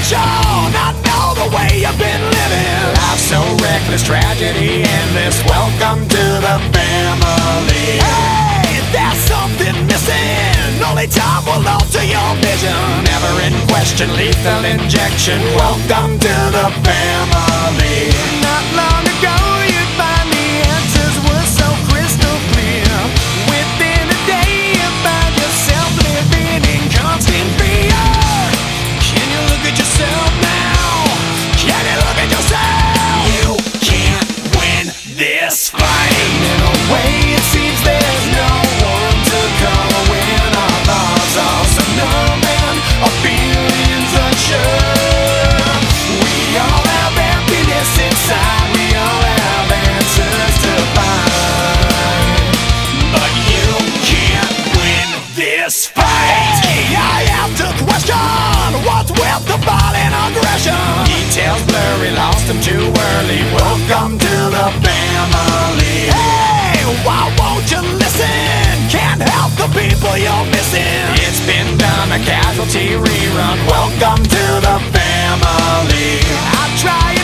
sure not know the way you've been living. Life so reckless, tragedy endless. Welcome to the family. Hey, there's something missing. Only time will alter your vision. Never in question, lethal injection. Welcome to the family. Not long ago you'd find the answers were so crystal clear. Within a day you find yourself living in constant fear. Can you look at yourself now? Can you look at yourself? You can't win this fight. In a way it seems there's no one to call when our thoughts are so numb and our feelings unsure. We all have emptiness inside, we all have answers to find, but you can't win this fight. I have to question what's with the violent aggression. Details blurry, lost them too early. Welcome to the family. Hey, why won't you listen? Can't help the people you're missing. It's been done, a casualty rerun. Welcome to the family. I try